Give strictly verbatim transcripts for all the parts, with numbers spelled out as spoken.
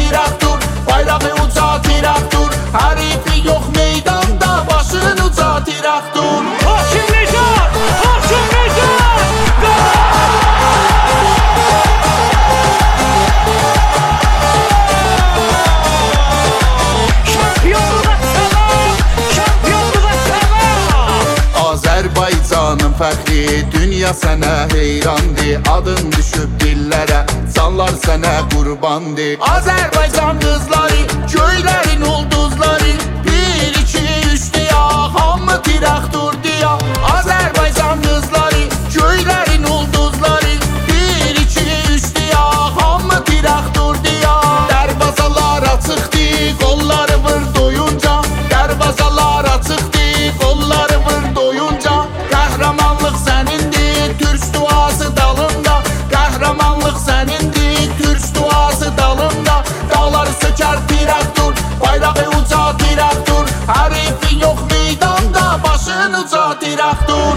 traktor, bayrağı uca traktor, hərifi yox meydanda, başın uca traktor. Hakim Necat, Hakim Necat, şampiyonluğa salam, şampiyonluğa salam. Azərbaycanın fəxri, dünya sənə heyrandır, adın düşüb dillərə, canlar sənə qurbandır. Azərbaycan qızları, göylərin ulduzları, bir, iki, üç deyə, hamı traktor deyə. Azərbaycan qızları, göylərin ulduzları, bir, iki, üç deyə, hamı traktor deyə. Dərvazalar açıqdır, qolları vur doyunca, dərvazalar açıqdır, qolları vur doyunca. Qəhrəmanlıq sənindir, türk duası dalında, qəhrəmanlıq sənindir, türk duası dalında. Dağları sökər traktor, bayrağı uca traktor, hərifi yox meydanda, başın uca traktor.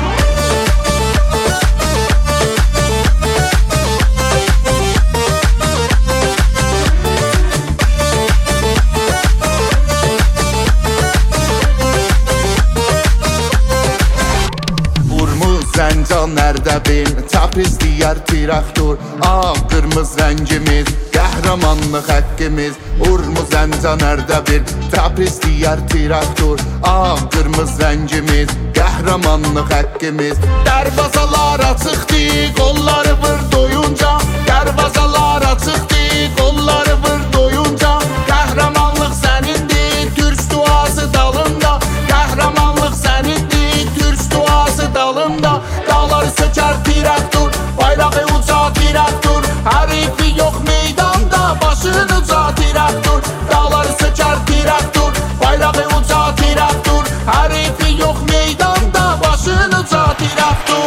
Zəncan Ərdəbil, Təbriz diyar traktor, ağ qırmız rəngimiz, qəhrəmanlıq həqqimiz. Urmuz Zəncan Ərdəbil, Təbriz diyar traktor, ağ qırmız rəngimiz, qəhrəmanlıq həqqimiz. Dərvazalar açıqdır, qolları vur doyunca, dərvazalar açıqdır, qolları vur doyunca. Qəhrəmanlıq sənindir, türk duası dalında, qəhrəmanlıq sənindir, türk duası dalında. Dağları sökər traktor, bayrağı uca traktor, hərifi yox meydanda, başın uca traktor. Dağları sökər traktor, bayrağı uca traktor, hərifi yox meydanda, başın uca traktor.